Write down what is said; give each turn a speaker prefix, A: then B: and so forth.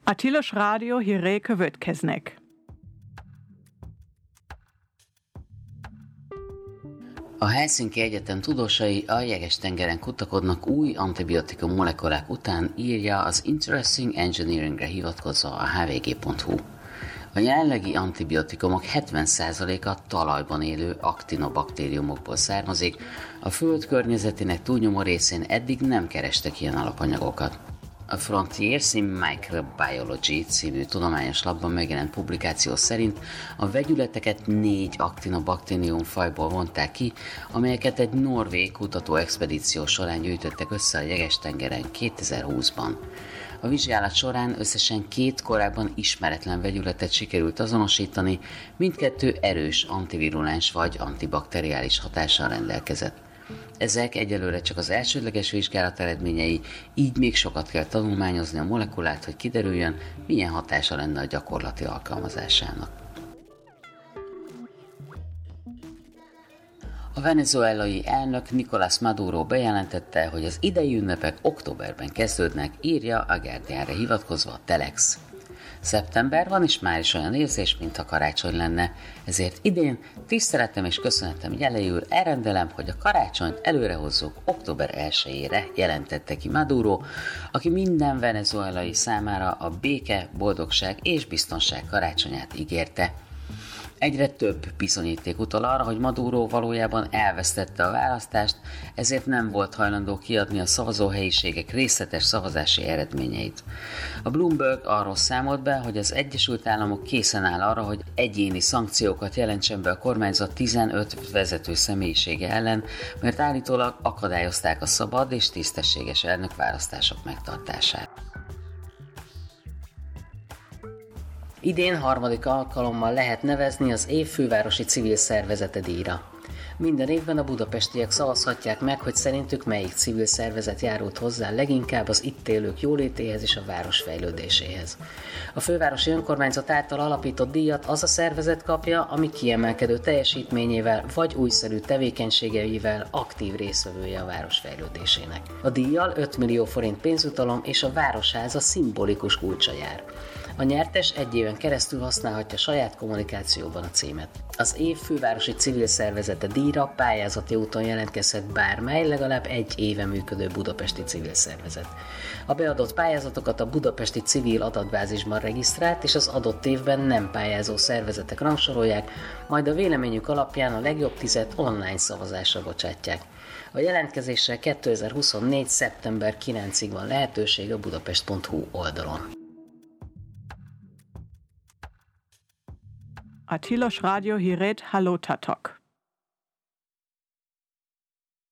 A: A Tilos Rádió hírei következnek.
B: A Helsinki Egyetem tudósai a Jeges-tengeren kutakodnak új antibiotikum molekulák után, írja az Interesting Engineeringre hivatkozva a hvg.hu. A jelenlegi antibiotikumok 70%-a talajban élő aktinobaktériumokból származik, a Föld környezetének túlnyomó részén eddig nem kerestek ilyen alapanyagokat. A Frontiers in Microbiology című tudományos labban megjelent publikáció szerint a vegyületeket 4 aktinobaktérium fajból vonták ki, amelyeket egy norvég kutatóexpedíció során gyűjtöttek össze a Jeges-tengeren 2020-ban. A vizsgálat során összesen 2 korábban ismeretlen vegyületet sikerült azonosítani, mindkettő erős antivirulens vagy antibakteriális hatással rendelkezett. Ezek egyelőre csak az elsődleges vizsgálat eredményei, így még sokat kell tanulmányozni a molekulát, hogy kiderüljön, milyen hatása lenne a gyakorlati alkalmazásának. A venezuelai elnök Nicolás Maduro bejelentette, hogy az idei ünnepek októberben kezdődnek, írja a Guardianre hivatkozva a Telex. Szeptember van, és már is olyan érzés, mintha karácsony lenne, ezért idén tiszteletem és köszönetem jeléül elrendelem, hogy a karácsonyt előrehozzuk október 1-ére, jelentette ki Maduro, aki minden venezuelai számára a béke, boldogság és biztonság karácsonyát ígérte. Egyre több bizonyíték utal arra, hogy Maduro valójában elvesztette a választást, ezért nem volt hajlandó kiadni a szavazóhelyiségek részletes szavazási eredményeit. A Bloomberg arról számolt be, hogy az Egyesült Államok készen áll arra, hogy egyéni szankciókat jelentsen be a kormányzat 15 vezető személyisége ellen, mert állítólag akadályozták a szabad és tisztességes elnökválasztások megtartását. Idén harmadik alkalommal lehet nevezni az év fővárosi civil szervezete díjra. Minden évben a budapestiek szavazhatják meg, hogy szerintük melyik civil szervezet járult hozzá leginkább az itt élők jólétéhez és a város fejlődéséhez. A fővárosi önkormányzat által alapított díjat az a szervezet kapja, ami kiemelkedő teljesítményével vagy újszerű tevékenységeivel aktív résztvevője a város fejlődésének. A díjjal 5 millió forint pénzjutalom és a Városháza szimbolikus kulcsa jár. A nyertes 1 éven keresztül használhatja saját kommunikációban a címet. Az év fővárosi civil szervezete díjra pályázati úton jelentkezhet bármely, legalább 1 éve működő budapesti civil szervezet. A beadott pályázatokat a budapesti civil adatbázisban regisztrált és az adott évben nem pályázó szervezetek rangsorolják, majd a véleményük alapján a legjobb 10 online szavazásra bocsátják. A jelentkezésre 2024. szeptember 9-ig van lehetőség a budapest.hu oldalon.
A: A Tilos Rádió hírét hallottak.